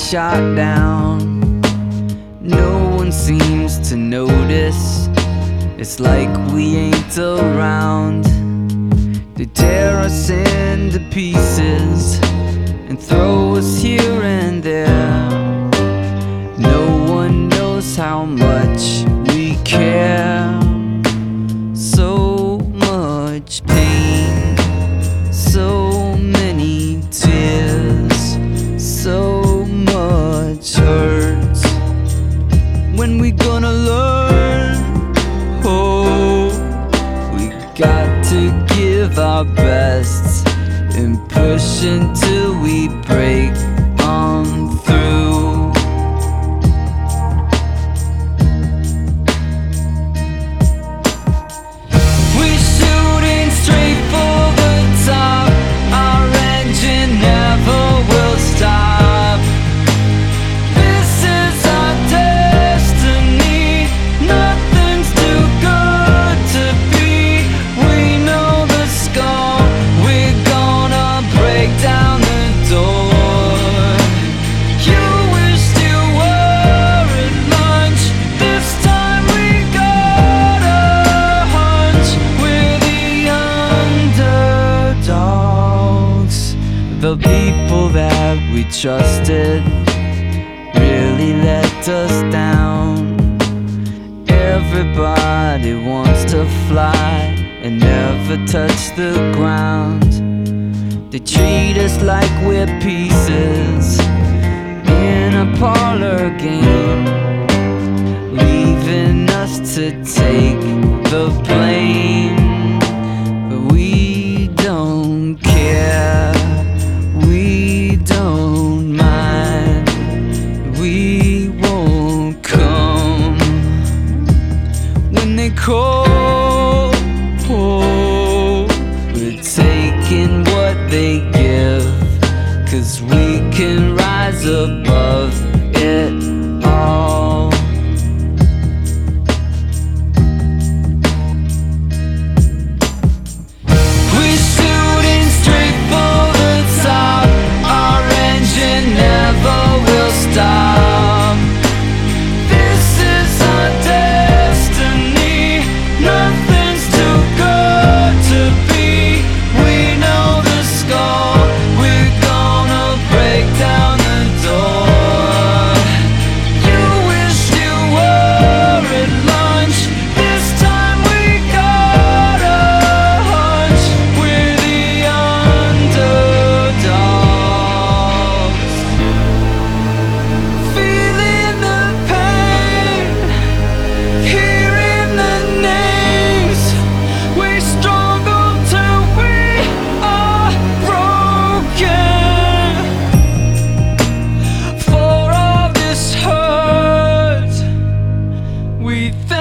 shot down. No one seems to notice. It's like we ain't around. They tear us into pieces and throw us here and there. No one knows how much we care. So much pain, so many tears, so much hurt. When we gonna learn? Oh, we got to give our best and push until we break on through. We're shooting straight for the top. Our engine never will stop. This is our destiny. Nothing's too good to be. We know the score. We're gonna break down the door. You wished you were at lunch. This time we got a hunch. We're the underdogs. The people that we trusted really let us down. Everybody wants to fly and never touch the ground. They treat us like we're pieces in a parlor game, leaving us to take the blame. But we don't care, we don't mind, we won't come when they call. We're taking what they give, 'cause we can rise above it all. We're shooting straight for the top. Our engine never will stop. This is our destiny. Nothing's too good to be. We know the score. We're gonna break down the door. You wished you were at lunch. This time we got a hunch. We're the underdogs. Feeling the pain, hearing the names. We struggle till we are broken. For all this hurt, we